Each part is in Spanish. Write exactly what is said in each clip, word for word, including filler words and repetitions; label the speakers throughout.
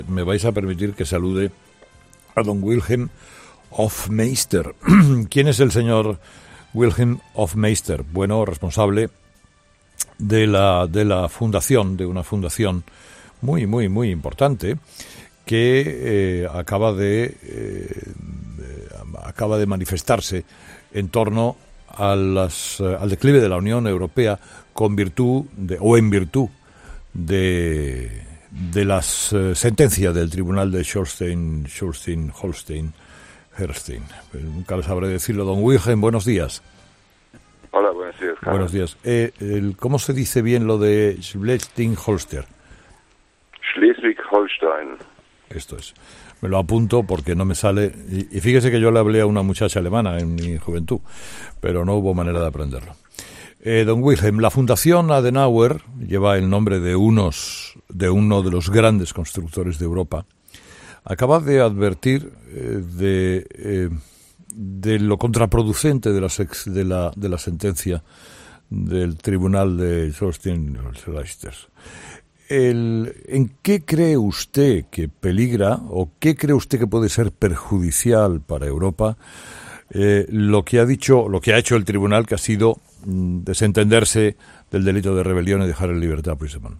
Speaker 1: Me vais a permitir que salude a don Wilhelm Hofmeister. ¿Quién es el señor Wilhelm Hofmeister? Bueno, responsable de la, de la fundación, de una fundación muy, muy, muy importante que eh, acaba de eh, acaba de manifestarse en torno a las, al declive de la Unión Europea con virtud de, o en virtud de de las uh, sentencias del Tribunal de Schleswig, Schleswig, Holstein, Herstein. Nunca les sabré decirlo. Don Wilhelm, buenos días.
Speaker 2: Hola, buenos días, Carlos.
Speaker 1: Buenos días. Eh, el, ¿Cómo se dice bien lo de Schleswig-Holstein?
Speaker 2: Schleswig-Holstein.
Speaker 1: Esto es. Me lo apunto porque no me sale. Y, y fíjese que yo le hablé a una muchacha alemana en mi juventud, pero no hubo manera de aprenderlo. Eh, don Wilhelm, la Fundación Adenauer lleva el nombre de unos de uno de los grandes constructores de Europa. Acaba de advertir eh, de, eh, de lo contraproducente de la, sex, de, la, de la sentencia del Tribunal de Schleswig-Holstein. ¿En qué cree usted que peligra o qué cree usted que puede ser perjudicial para Europa eh, lo que ha dicho, lo que ha hecho el tribunal, que ha sido mm, desentenderse del delito de rebelión y dejar en libertad a Puigdemont?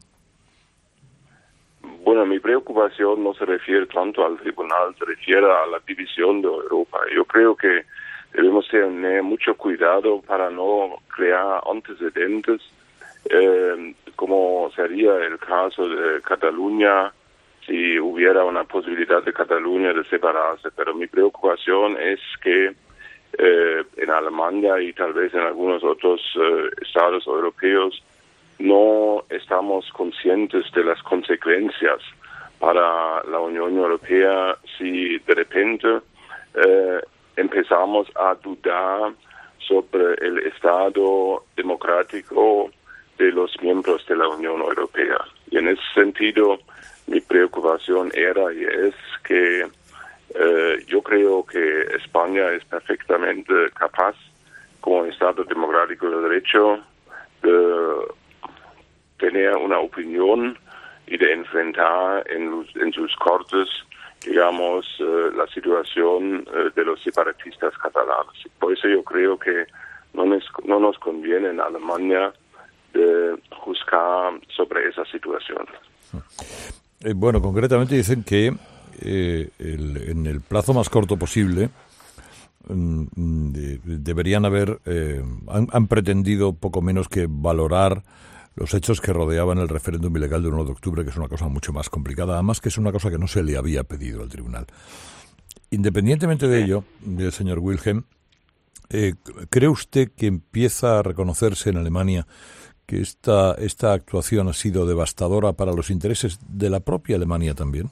Speaker 2: Bueno, mi preocupación no se refiere tanto al tribunal, se refiere a la división de Europa. Yo creo que debemos tener mucho cuidado para no crear antecedentes, eh, como sería el caso de Cataluña, si hubiera una posibilidad de Cataluña de separarse. Pero mi preocupación es que eh, en Alemania y tal vez en algunos otros eh, estados europeos no estamos conscientes de las consecuencias para la Unión Europea si de repente eh, empezamos a dudar sobre el estado democrático de los miembros de la Unión Europea. Y en ese sentido, mi preocupación era y es que eh, yo creo que España es perfectamente capaz, como Estado democrático de derecho, de tener una opinión y de enfrentar en, en sus cortes, digamos, eh, la situación eh, de los separatistas catalanes. Por eso yo creo que no nos, no nos conviene en Alemania de juzgar sobre esa situación.
Speaker 1: Eh, bueno, concretamente dicen que eh, el, en el plazo más corto posible mm, de, deberían haber, eh, han, han pretendido poco menos que valorar los hechos que rodeaban el referéndum ilegal del uno de octubre, que es una cosa mucho más complicada, además que es una cosa que no se le había pedido al tribunal. Independientemente de ello, señor Wilhelm, eh, ¿cree usted que empieza a reconocerse en Alemania que esta, esta actuación ha sido devastadora para los intereses de la propia Alemania también?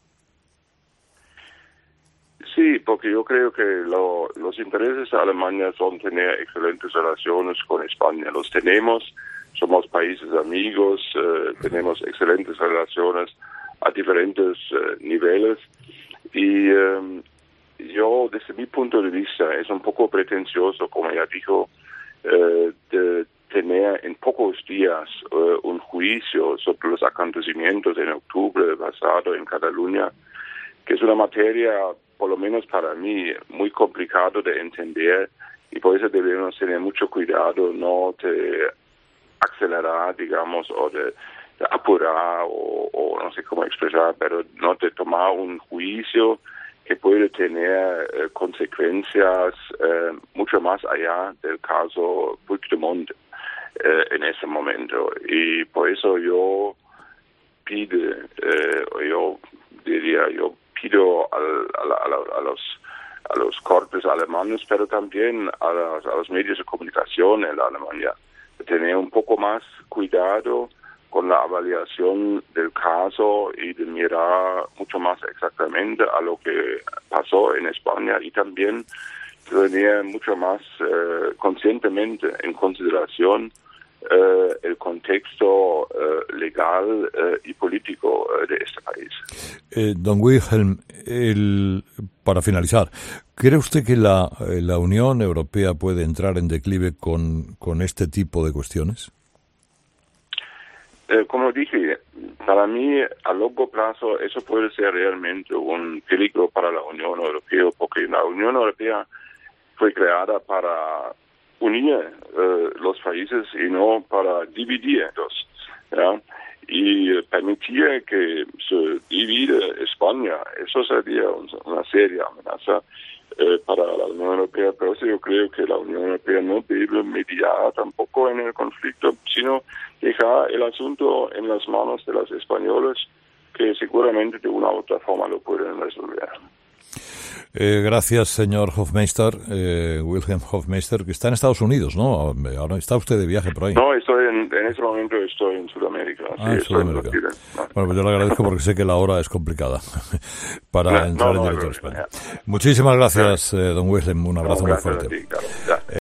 Speaker 2: Sí, porque yo creo que lo, los intereses de Alemania son tener excelentes relaciones con España. Los tenemos, somos países amigos, eh, tenemos excelentes relaciones a diferentes eh, niveles. Y eh, yo, desde mi punto de vista, es un poco pretencioso, como ya dijo, eh, de tener en pocos días uh, un juicio sobre los acontecimientos en octubre pasado en Cataluña, que es una materia, por lo menos para mí, muy complicado de entender, y por eso debemos tener mucho cuidado, no de acelerar, digamos, o de, de apurar, o, o no sé cómo expresar, pero no de tomar un juicio que puede tener eh, consecuencias eh, mucho más allá del caso Puigdemont eh, en ese momento. Y por eso yo pide, eh, yo diría, yo pido al, a, la, a, la, a los a los cortes alemanes, pero también a, las, a los medios de comunicación en la Alemania, de tener un poco más cuidado con la evaluación del caso y de mirar mucho más exactamente a lo que pasó en España, y también tener mucho más eh, conscientemente en consideración eh, el contexto eh, legal eh, y político eh, de este país.
Speaker 1: Eh, don Wilhelm, el, para finalizar, ¿cree usted que la, la Unión Europea puede entrar en declive con, con este tipo de cuestiones?
Speaker 2: Eh, como dije, para mí, a largo plazo, eso puede ser realmente un peligro para la Unión Europea, porque la Unión Europea fue creada para unir eh, los países y no para dividirlos, ¿ya? Y permitir que se divide España, eso sería una seria amenaza eh, para la Unión Europea. Pero eso yo creo que la Unión Europea no debe mediar tampoco en el conflicto, sino dejar el asunto en las manos de los españoles, que seguramente de una u otra forma lo pueden resolver.
Speaker 1: Eh, gracias, señor Hofmeister, eh, Wilhelm Hofmeister, que está en Estados Unidos, ¿no? Ahora está usted de viaje por ahí.
Speaker 2: No, estoy en, en este momento estoy en Sudamérica.
Speaker 1: Ah,
Speaker 2: sí,
Speaker 1: en Sudamérica.
Speaker 2: En no.
Speaker 1: Bueno, pues yo le agradezco porque sé que la hora es complicada para
Speaker 2: no,
Speaker 1: entrar
Speaker 2: no,
Speaker 1: en directo
Speaker 2: no,
Speaker 1: a España.
Speaker 2: no.
Speaker 1: Muchísimas gracias, eh, don Wilhelm, un abrazo
Speaker 2: No,
Speaker 1: muy fuerte.
Speaker 2: a ti, claro, ya.